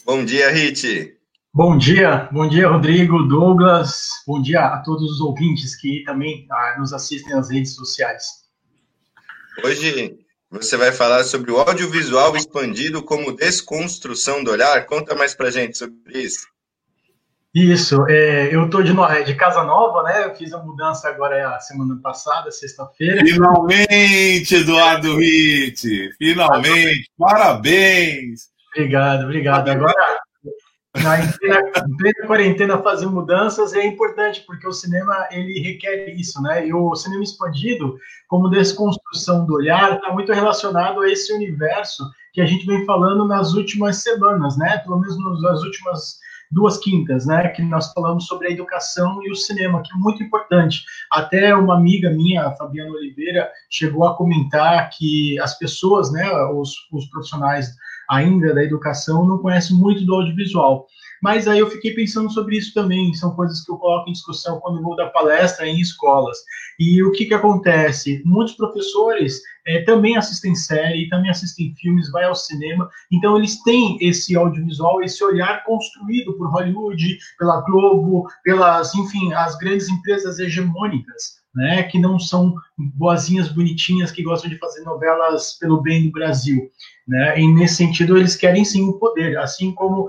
Bom dia, Rit. Bom dia, Rodrigo, Douglas. Bom dia a todos os ouvintes que também nos assistem nas redes sociais. Hoje você vai falar sobre o audiovisual expandido como desconstrução do olhar. Conta mais pra gente sobre isso. Isso, eu estou de casa nova, né? Eu fiz a mudança agora a semana passada, sexta-feira. Finalmente, Eduardo Ritt! Finalmente! Parabéns! Obrigado. Agora, em plena quarentena, fazer mudanças é importante, porque o cinema, ele requer isso, né? E o cinema expandido, como desconstrução do olhar, está muito relacionado a esse universo que a gente vem falando nas últimas semanas, né? Pelo menos nas últimas duas quintas, né? Que nós falamos sobre a educação e o cinema, que é muito importante. Até uma amiga minha, a Fabiana Oliveira, chegou a comentar que as pessoas, né? Os profissionais ainda da educação não conhecem muito do audiovisual. Mas aí eu fiquei pensando sobre isso também, são coisas que eu coloco em discussão quando eu vou dar palestra em escolas. E o que acontece? Muitos professores também assistem série, também assistem filmes, vai ao cinema, então eles têm esse audiovisual, esse olhar construído por Hollywood, pela Globo, enfim, as grandes empresas hegemônicas, né, que não são boazinhas bonitinhas que gostam de fazer novelas pelo bem do Brasil, né? E nesse sentido eles querem sim o poder, assim como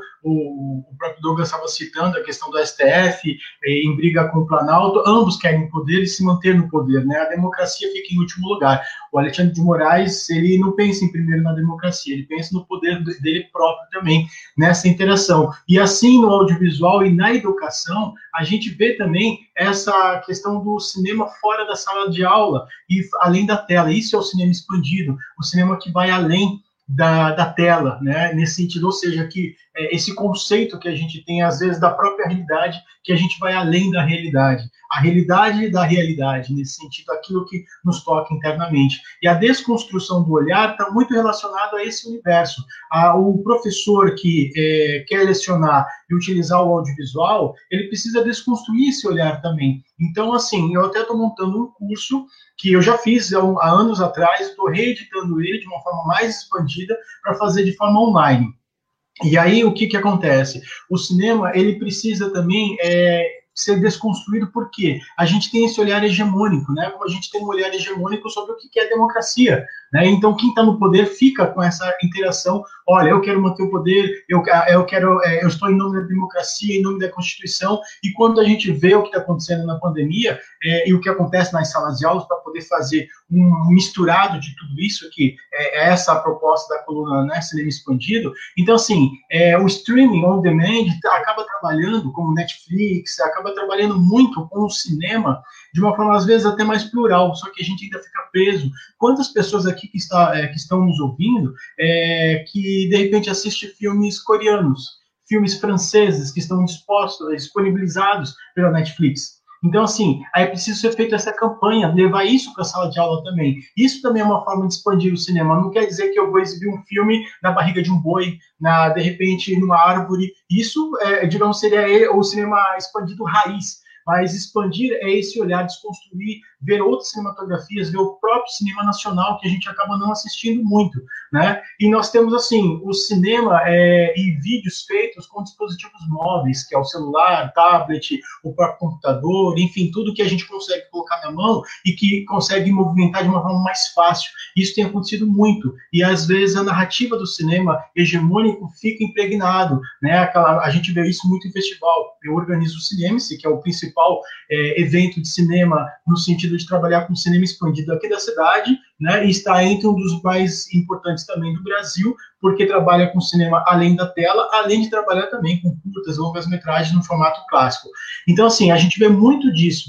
o próprio Douglas estava citando a questão do STF em briga com o Planalto, ambos querem poder e se manter no poder, né? A democracia fica em último lugar. O Alexandre de Moraes, ele não pensa em primeiro na democracia, ele pensa no poder dele próprio também, nessa interação. E assim no audiovisual e na educação, a gente vê também essa questão do cinema fora da sala de aula e além da tela. Isso é o cinema expandido, o cinema que vai além da tela, né? Nesse sentido, ou seja, que esse conceito que a gente tem, às vezes, da própria realidade, que a gente vai além da realidade, a realidade da realidade, nesse sentido, aquilo que nos toca internamente. E a desconstrução do olhar está muito relacionado a esse universo. O professor que quer lecionar e utilizar o audiovisual, ele precisa desconstruir esse olhar também. Então, assim, eu até estou montando um curso que eu já fiz há anos atrás, estou reeditando ele de uma forma mais expandida para fazer de forma online. E aí, o que acontece? O cinema, ele precisa também ser desconstruído, porque a gente tem esse olhar hegemônico, né? Como a gente tem um olhar hegemônico sobre o que é democracia, né? Então, quem está no poder fica com essa interação. Olha, eu quero manter o poder, eu estou em nome da democracia, em nome da Constituição. E quando a gente vê o que está acontecendo na pandemia e o que acontece nas salas de aulas para poder fazer um misturado de tudo isso, que é essa a proposta da coluna, né? Cinema expandido. Então, assim, o streaming on demand acaba trabalhando como Netflix, acaba trabalhando muito com o cinema de uma forma, às vezes, até mais plural, só que a gente ainda fica preso. Quantas pessoas aqui que estão nos ouvindo que, de repente, assistem filmes coreanos, filmes franceses que estão disponibilizados pela Netflix? Então, assim, aí é preciso ser feita essa campanha, levar isso para a sala de aula também. Isso também é uma forma de expandir o cinema. Não quer dizer que eu vou exibir um filme na barriga de um boi, de repente, numa árvore. Isso, digamos, seria o cinema expandido raiz. Mas expandir é esse olhar, desconstruir, ver outras cinematografias, ver o próprio cinema nacional, que a gente acaba não assistindo muito, né? E nós temos, assim, o cinema e vídeos feitos com dispositivos móveis, que é o celular, tablet, o próprio computador, enfim, tudo que a gente consegue colocar na mão e que consegue movimentar de uma forma mais fácil. Isso tem acontecido muito. E, às vezes, a narrativa do cinema hegemônico fica impregnado, né? A gente vê isso muito em festival. Eu organizo o Cinema-se, que é o principal evento de cinema no sentido de trabalhar com cinema expandido aqui da cidade, né, e está entre um dos mais importantes também do Brasil, porque trabalha com cinema além da tela, além de trabalhar também com curtas, longas metragens no formato clássico. Então, assim, a gente vê muito disso,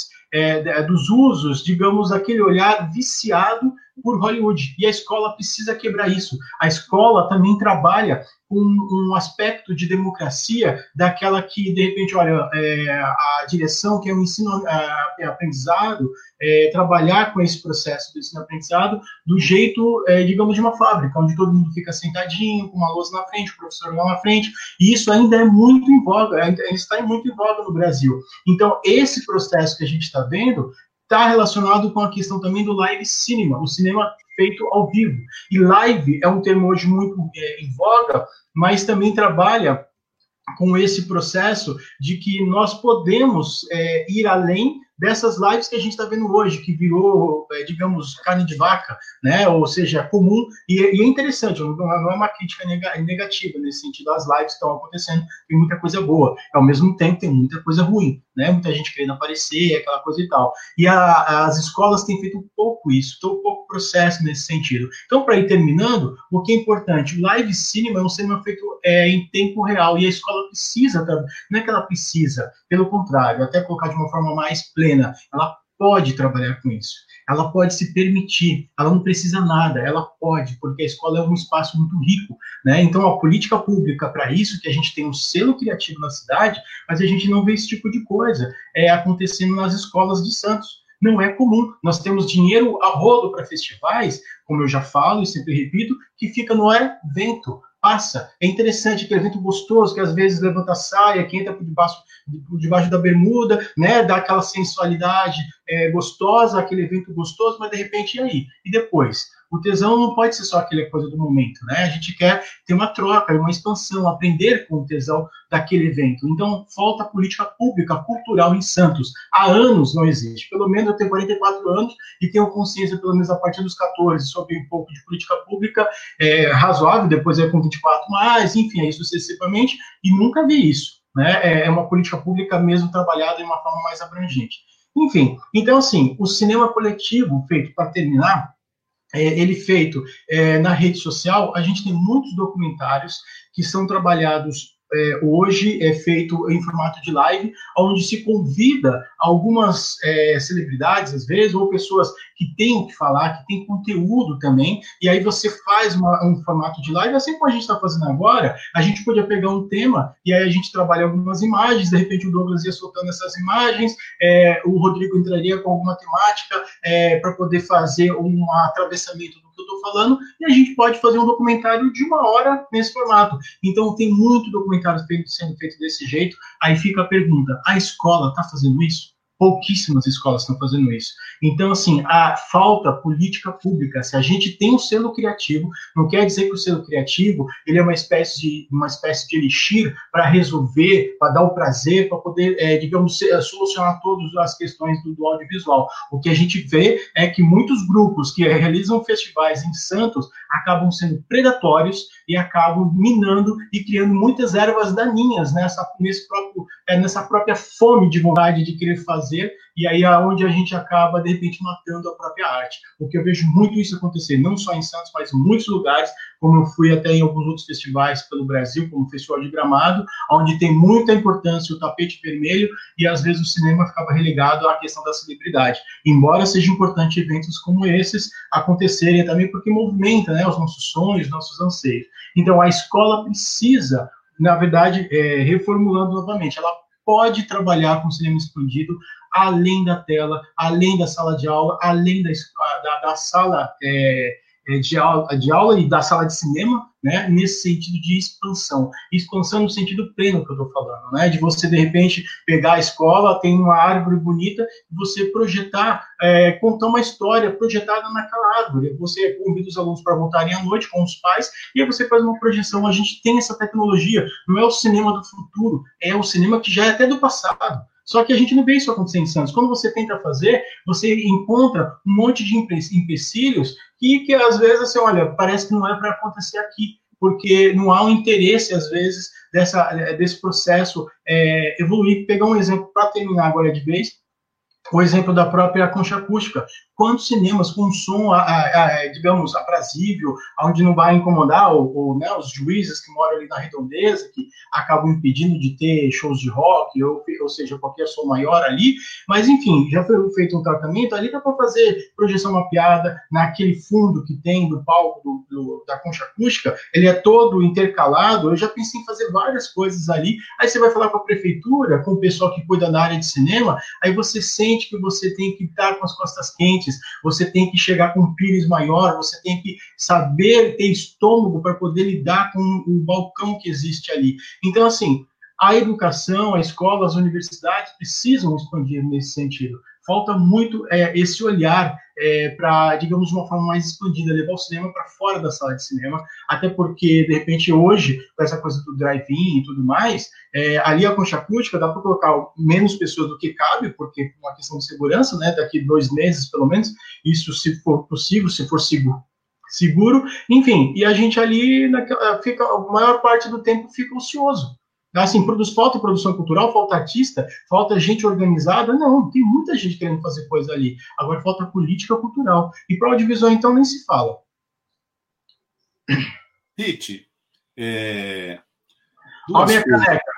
dos usos, digamos, aquele olhar viciado por Hollywood, e a escola precisa quebrar isso. A escola também trabalha com um aspecto de democracia daquela que, de repente, olha, a direção, que é o ensino aprendizado, trabalhar com esse processo do ensino-aprendizado do jeito, digamos, de uma fábrica, onde todo mundo fica sentadinho, com uma lousa na frente, o professor lá na frente, e isso ainda é muito em voga, ainda está muito em voga no Brasil. Então, esse processo que a gente está vendo está relacionado com a questão também do live cinema, o cinema feito ao vivo. E live é um termo hoje muito em voga, mas também trabalha com esse processo de que nós podemos ir além dessas lives que a gente está vendo hoje, que virou, digamos, carne de vaca, né? Ou seja, comum, e é interessante, não é uma crítica negativa nesse sentido, as lives que estão acontecendo, tem muita coisa boa, ao mesmo tempo tem muita coisa ruim, né? Muita gente querendo aparecer, aquela coisa e tal. E as escolas têm feito um pouco isso, um pouco processo nesse sentido. Então, para ir terminando, o que é importante, o live cinema é um cinema feito em tempo real, e a escola precisa, não é que ela precisa, pelo contrário, até colocar de uma forma mais plena, ela pode trabalhar com isso, ela pode se permitir, ela não precisa nada, ela pode, porque a escola é um espaço muito rico, né? Então a política pública, para isso que a gente tem um selo criativo na cidade, mas a gente não vê esse tipo de coisa acontecendo nas escolas de Santos. Não é comum. Nós temos dinheiro a rodo para festivais, como eu já falo e sempre repito, que fica no evento, passa. É interessante, aquele evento gostoso, que às vezes levanta a saia, que entra por debaixo da bermuda, né, dá aquela sensualidade gostosa, aquele evento gostoso, mas de repente, e aí? E depois? O tesão não pode ser só aquela coisa do momento, né? A gente quer ter uma troca, uma expansão, aprender com o tesão daquele evento. Então, falta política pública, cultural em Santos. Há anos não existe. Pelo menos eu tenho 44 anos e tenho consciência, pelo menos a partir dos 14, sobre um pouco de política pública razoável, depois com 24 mais, enfim, aí sucessivamente, e nunca vi isso, né? É uma política pública mesmo trabalhada de uma forma mais abrangente. Enfim, então, assim, o cinema coletivo, feito para terminar, ele feito na rede social, a gente tem muitos documentários que são trabalhados hoje, feito em formato de live, onde se convida algumas celebridades, às vezes, ou pessoas que têm o que falar, que têm conteúdo também, e aí você faz um formato de live, assim como a gente está fazendo agora, a gente podia pegar um tema, e aí a gente trabalha algumas imagens, de repente o Douglas ia soltando essas imagens, o Rodrigo entraria com alguma temática para poder fazer um atravessamento do que eu estou falando, e a gente pode fazer um documentário de 1 hora nesse formato. Então, tem muito documentário sendo feito desse jeito. Aí fica a pergunta, a escola está fazendo isso? Pouquíssimas escolas estão fazendo isso. Então, assim, a falta política pública. Se a gente tem um selo criativo, não quer dizer que o selo criativo ele é uma espécie de elixir para resolver, para dar o prazer, para poder, digamos, solucionar todas as questões do audiovisual. O que a gente vê é que muitos grupos que realizam festivais em Santos acabam sendo predatórios e acabam minando e criando muitas ervas daninhas nessa própria fome de vontade de querer fazer, e aí é onde a gente acaba, de repente, matando a própria arte. Porque eu vejo muito isso acontecer, não só em Santos, mas em muitos lugares, como eu fui até em alguns outros festivais pelo Brasil, como o Festival de Gramado, onde tem muita importância o tapete vermelho, e às vezes o cinema ficava relegado à questão da celebridade. Embora seja importante eventos como esses acontecerem também, porque movimenta, né, os nossos sonhos, nossos anseios. Então, a escola precisa, na verdade, reformulando novamente, ela pode trabalhar com cinema expandido além da tela, além da sala de aula, além da sala de aula e da sala de cinema, né, nesse sentido de expansão no sentido pleno que eu estou falando, né, de você, de repente, pegar a escola, tem uma árvore bonita, e você projetar, contar uma história projetada naquela árvore, você convida os alunos para voltarem à noite com os pais, e aí você faz uma projeção. A gente tem essa tecnologia, não é o cinema do futuro, é o cinema que já é até do passado. Só que a gente não vê isso acontecer em Santos. Quando você tenta fazer, você encontra um monte de empecilhos que às vezes, assim, olha, parece que não é para acontecer aqui, porque não há um interesse, às vezes, desse processo evoluir. Pegar um exemplo para terminar agora de vez, o exemplo da própria concha acústica. Quantos cinemas com som, digamos, aprazível, onde não vai incomodar né, os juízes que moram ali na redondeza, que acabam impedindo de ter shows de rock, ou seja, qualquer som maior ali, mas, enfim, já foi feito um tratamento, ali dá para fazer projeção mapeada, naquele fundo que tem do palco da concha acústica, ele é todo intercalado. Eu já pensei em fazer várias coisas ali, aí você vai falar com a prefeitura, com o pessoal que cuida da área de cinema, aí você sente que você tem que estar com as costas quentes, você tem que chegar com um pires maior, você tem que saber ter estômago para poder lidar com o balcão que existe ali. Então, assim, a educação, a escola, as universidades precisam expandir nesse sentido. falta muito esse olhar para, digamos, de uma forma mais expandida, levar o cinema para fora da sala de cinema, até porque, de repente, hoje, com essa coisa do drive-in e tudo mais, ali a concha acústica dá para colocar menos pessoas do que cabe, porque é uma questão de segurança, né, daqui 2 meses, pelo menos, isso se for possível, se for seguro, enfim, e a gente ali, fica, a maior parte do tempo fica ocioso. Assim, falta produção cultural, falta artista, falta gente organizada. Não, tem muita gente querendo fazer coisa ali. Agora falta política cultural. E para o audiovisual, então, nem se fala. Hit, olha a minha caneca.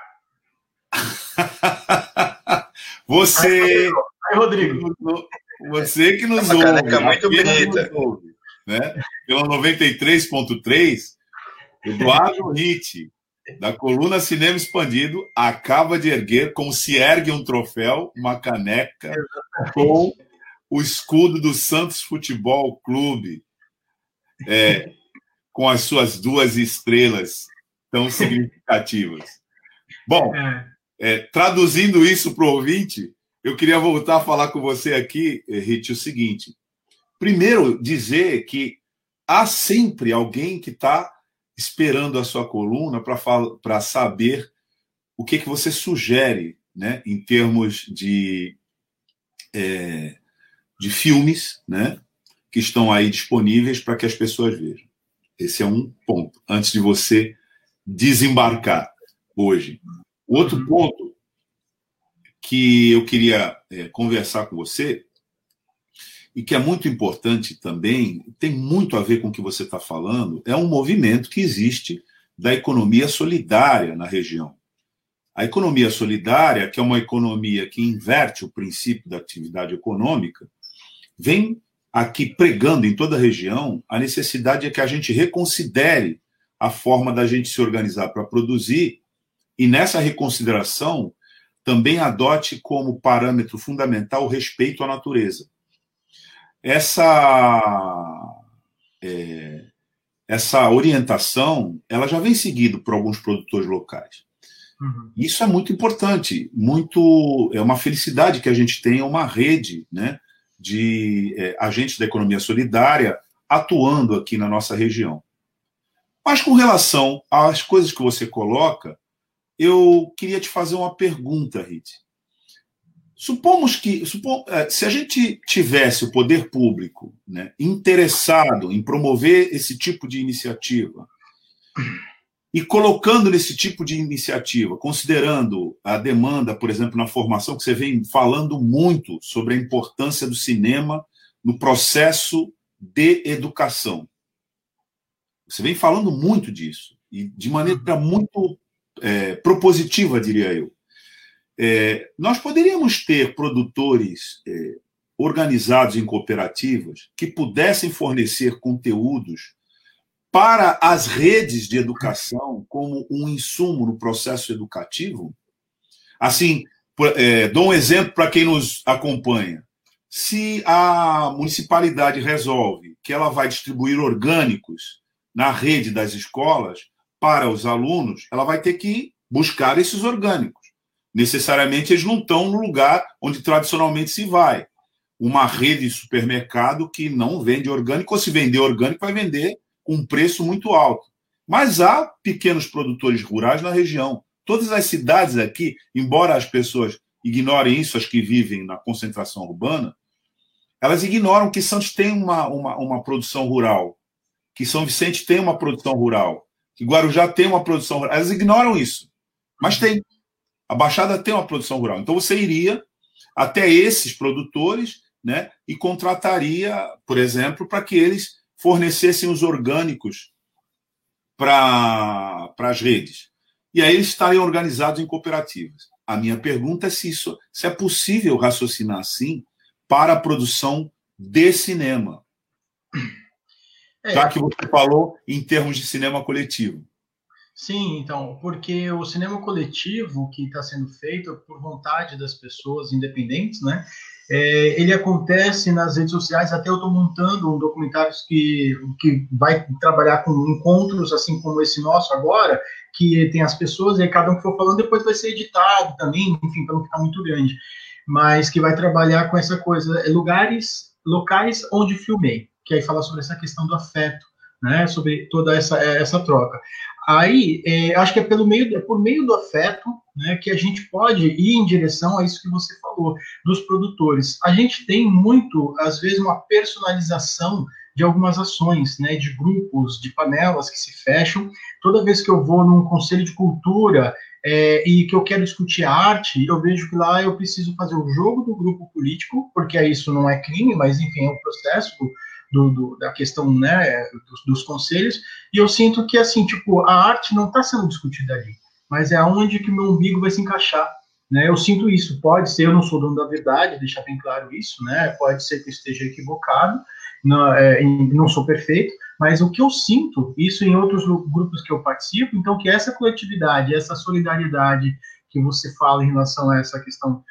Você... Aí, Rodrigo. Você que nos ouve. Uma caneca muito bonita. Ouve, né? Pela 93.3, Eduardo Hit, da coluna Cinema Expandido, acaba de erguer, como se ergue um troféu, uma caneca com o escudo do Santos Futebol Clube, com as suas 2 estrelas tão significativas. Bom, traduzindo isso para o ouvinte, eu queria voltar a falar com você aqui, Hit, o seguinte. Primeiro, dizer que há sempre alguém que está esperando a sua coluna para saber o que você sugere, né, em termos de filmes, né, que estão aí disponíveis para que as pessoas vejam. Esse é um ponto, antes de você desembarcar hoje. O outro ponto que eu queria conversar com você, e que é muito importante também, tem muito a ver com o que você está falando, é um movimento que existe da economia solidária na região. A economia solidária, que é uma economia que inverte o princípio da atividade econômica, vem aqui pregando em toda a região a necessidade de que a gente reconsidere a forma da gente se organizar para produzir e, nessa reconsideração, também adote como parâmetro fundamental o respeito à natureza. Essa orientação, ela já vem seguida por alguns produtores locais. Uhum. Isso é muito importante, é uma felicidade que a gente tenha uma rede, né, de agentes da economia solidária atuando aqui na nossa região. Mas com relação às coisas que você coloca, eu queria te fazer uma pergunta, Hit. Supomos que, se a gente tivesse o poder público, né, interessado em promover esse tipo de iniciativa e colocando nesse tipo de iniciativa, considerando a demanda, por exemplo, na formação, que você vem falando muito sobre a importância do cinema no processo de educação. Você vem falando muito disso, e de maneira muito propositiva, diria eu. Nós poderíamos ter produtores organizados em cooperativas que pudessem fornecer conteúdos para as redes de educação como um insumo no processo educativo? Assim, dou um exemplo para quem nos acompanha. Se a municipalidade resolve que ela vai distribuir orgânicos na rede das escolas para os alunos, ela vai ter que buscar esses orgânicos. Necessariamente eles não estão no lugar onde tradicionalmente se vai. Uma rede de supermercado que não vende orgânico, ou se vender orgânico, vai vender com um preço muito alto. Mas há pequenos produtores rurais na região. Todas as cidades aqui, embora as pessoas ignorem isso, as que vivem na concentração urbana, elas ignoram que Santos tem uma produção rural, que São Vicente tem uma produção rural, que Guarujá tem uma produção rural. Elas ignoram isso, mas tem. A Baixada tem uma produção rural. Então você iria até esses produtores, né, e contrataria, por exemplo, para que eles fornecessem os orgânicos para as redes. E aí eles estariam organizados em cooperativas. A minha pergunta é se é possível raciocinar assim para a produção de cinema. Já que você falou em termos de cinema coletivo. Sim, então, porque o cinema coletivo que está sendo feito por vontade das pessoas independentes, né? Ele acontece nas redes sociais. Até eu estou montando um documentário que vai trabalhar com encontros assim como esse nosso agora, que tem as pessoas e aí cada um que for falando depois vai ser editado também, enfim, para não ficar muito grande. mas que vai trabalhar com essa coisa, locais onde filmei, que aí fala sobre essa questão do afeto, né, sobre toda essa troca. Aí, acho que é por meio do afeto, né, que a gente pode ir em direção a isso que você falou, dos produtores. A gente tem muito, às vezes, uma personalização de algumas ações, né, de grupos, de panelas que se fecham. Toda vez que eu vou num conselho de cultura e que eu quero discutir arte, eu vejo que lá eu preciso fazer o jogo do grupo político, porque isso não é crime, mas, enfim, é um processo da questão, né, dos conselhos, e eu sinto que, assim, tipo, a arte não está sendo discutida ali, mas é aonde que o meu umbigo vai se encaixar, né? Eu sinto isso. Pode ser, eu não sou dono da verdade, deixar bem claro isso, né? Pode ser que eu esteja equivocado, não sou perfeito, mas o que eu sinto, isso em outros grupos que eu participo, então que essa coletividade, essa solidariedade que você fala em relação a essa questão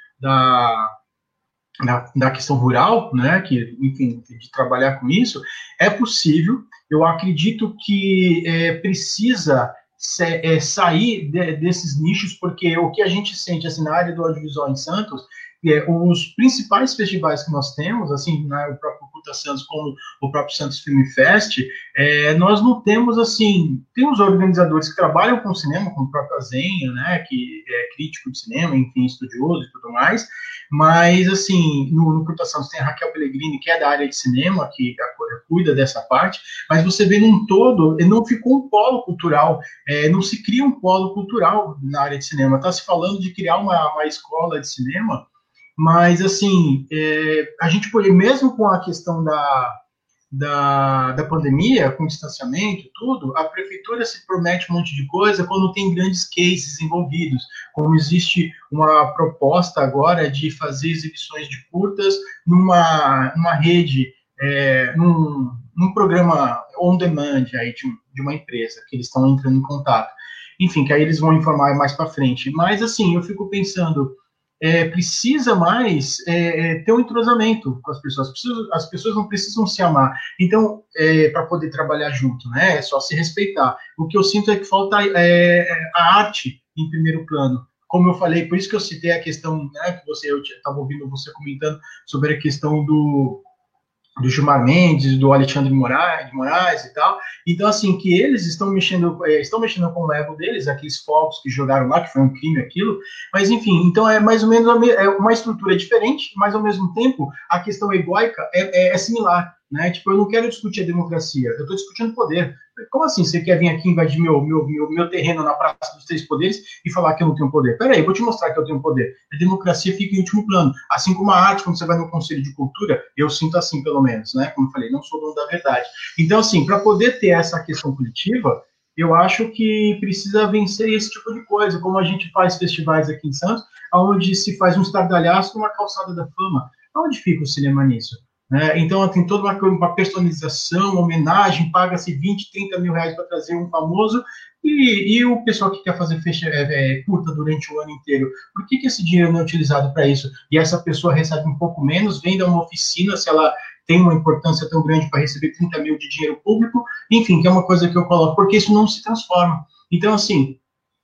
da questão rural, né, que, enfim, de trabalhar com isso, é possível. Eu acredito que precisa sair desses nichos, porque o que a gente sente, assim, na área do audiovisual em Santos, os principais festivais que nós temos, assim, né, o próprio Curta Santos, como o próprio Santos Film Fest, nós não temos, assim, tem os organizadores que trabalham com cinema, como o próprio Azenha, né, que é crítico de cinema, enfim, estudioso e tudo mais, mas, assim, no Curta Santos tem a Raquel Pellegrini, que é da área de cinema, que cuida dessa parte, mas você vê num todo, não ficou um polo cultural, não se cria um polo cultural na área de cinema. Está se falando de criar uma escola de cinema, mas, assim, a gente pode, mesmo com a questão da pandemia, com distanciamento e tudo, a prefeitura se promete um monte de coisa quando tem grandes cases envolvidos, como existe uma proposta agora de fazer exibições de curtas numa rede, num programa on demand aí de uma empresa, que eles estão entrando em contato. Enfim, que aí eles vão informar mais para frente. Mas, assim, eu fico pensando, precisa mais ter um entrosamento com as pessoas. As pessoas não precisam se amar. Então, para poder trabalhar junto, né? É só se respeitar. O que eu sinto é que falta a arte em primeiro plano. Como eu falei, por isso que eu citei a questão, né, que eu estava ouvindo você comentando sobre a questão do Gilmar Mendes, do Alexandre de Moraes e tal. Então, assim, que eles estão mexendo com o ego deles, aqueles fogos que jogaram lá, que foi um crime aquilo, mas, enfim, então é mais ou menos uma estrutura diferente, mas, ao mesmo tempo, a questão egóica é similar, né? Tipo, eu não quero discutir a democracia, eu estou discutindo poder. Como assim você quer vir aqui invadir meu terreno na Praça dos Três Poderes e falar que eu não tenho poder? Peraí, eu vou te mostrar que eu tenho poder. A democracia fica em último plano. Assim como a arte, quando você vai no Conselho de Cultura, eu sinto assim, pelo menos, né? Como eu falei, não sou dono da verdade. Então, assim, para poder ter essa questão coletiva, eu acho que precisa vencer esse tipo de coisa, como a gente faz festivais aqui em Santos, onde se faz um estardalhaço numa calçada da fama. Onde fica o cinema nisso? Então, tem toda uma personalização, uma homenagem, paga-se 20, 30 mil reais para trazer um famoso, e o pessoal que quer fazer curta durante o ano inteiro, por que esse dinheiro não é utilizado para isso? E essa pessoa recebe um pouco menos, vende a uma oficina, se ela tem uma importância tão grande para receber 30 mil de dinheiro público, enfim, que é uma coisa que eu coloco, porque isso não se transforma. Então, assim,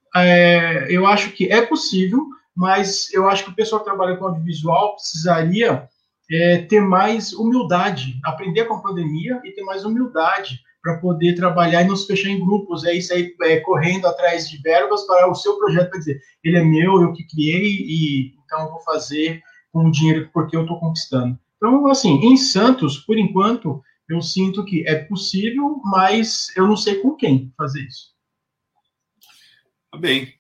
eu acho que é possível, mas eu acho que o pessoal que trabalha com audiovisual precisaria ter mais humildade, aprender com a pandemia e ter mais humildade para poder trabalhar e não se fechar em grupos, isso aí, correndo atrás de verbas para o seu projeto, para dizer, ele é meu, eu que criei, e então eu vou fazer com o dinheiro porque eu estou conquistando. Então, assim, em Santos, por enquanto, eu sinto que é possível, mas eu não sei com quem fazer isso. Bem,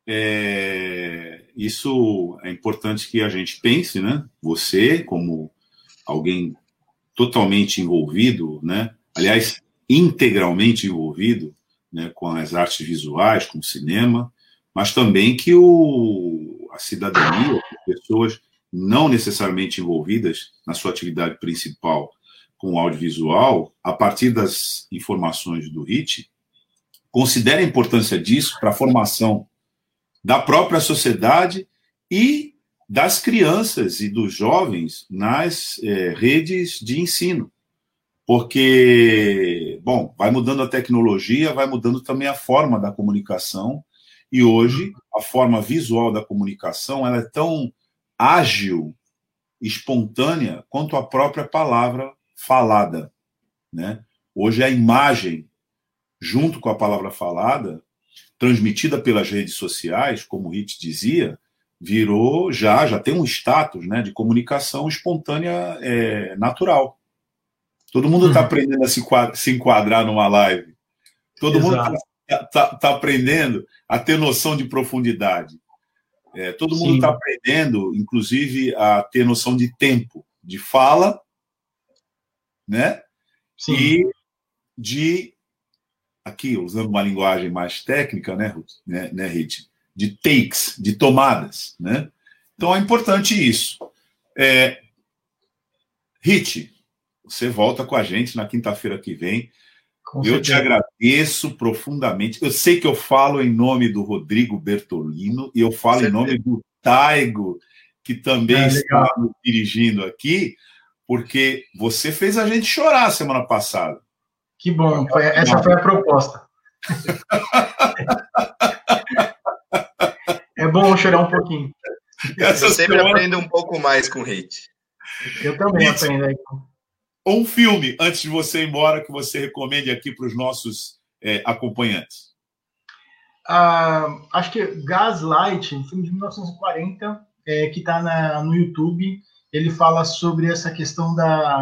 isso é importante que a gente pense, né? Você, como alguém totalmente envolvido, né? Aliás, integralmente envolvido, né, com as artes visuais, com o cinema, mas também que a cidadania, as pessoas não necessariamente envolvidas na sua atividade principal com o audiovisual, a partir das informações do HIT, considera a importância disso para a formação da própria sociedade e das crianças e dos jovens nas redes de ensino. Porque, bom, vai mudando a tecnologia, vai mudando também a forma da comunicação, e hoje a forma visual da comunicação ela é tão ágil, espontânea, quanto a própria palavra falada, né? Hoje a imagem, junto com a palavra falada, transmitida pelas redes sociais, como o Hit dizia, virou, já tem um status, né, de comunicação espontânea natural. Todo mundo está aprendendo a se enquadrar numa live. Todo mundo está aprendendo a ter noção de profundidade. Todo mundo está aprendendo, inclusive, a ter noção de tempo, de fala, né? Sim. E de, aqui, usando uma linguagem mais técnica, né, Hit? De takes, de tomadas, né? Então é importante isso. Hit, você volta com a gente na quinta-feira que vem. Eu te agradeço profundamente. Eu sei que eu falo em nome do Rodrigo Bertolino e eu falo em nome do Taigo, que também está me dirigindo aqui, porque você fez a gente chorar semana passada. Que bom, essa foi a proposta. É bom chorar um pouquinho. Eu sempre aprendo um pouco mais com o Hit. Eu também aprendo aí. Um filme, antes de você ir embora, que você recomende aqui para os nossos acompanhantes. Acho que Gaslight, um filme de 1940, que está no YouTube. Ele fala sobre essa questão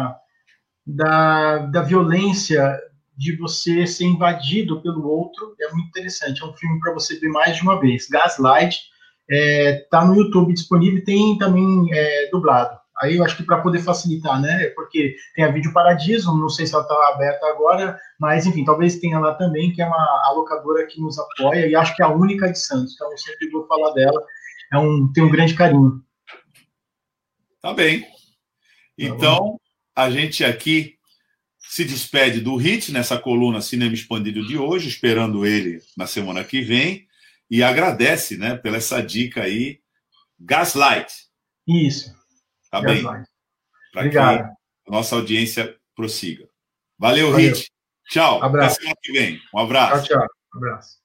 da violência, de você ser invadido pelo outro. É muito interessante. É um filme para você ver mais de uma vez. Gaslight está no YouTube disponível, tem também dublado. Aí eu acho que para poder facilitar, né? Porque tem a Vídeo Paradiso, não sei se ela está aberta agora, mas enfim, talvez tenha lá também, que é a locadora que nos apoia, e acho que é a única de Santos. Então eu sempre vou falar dela. Tem um grande carinho. Tá bem. Então, a gente aqui se despede do Hit nessa coluna Cinema Expandido de hoje, esperando ele na semana que vem, e agradece, né, pela essa dica aí, Gaslight. Isso. Tá bem? Para que a nossa audiência prossiga. Valeu, Hit. Tchau. Abraço. Até semana que vem. Um abraço. Tchau. Abraço.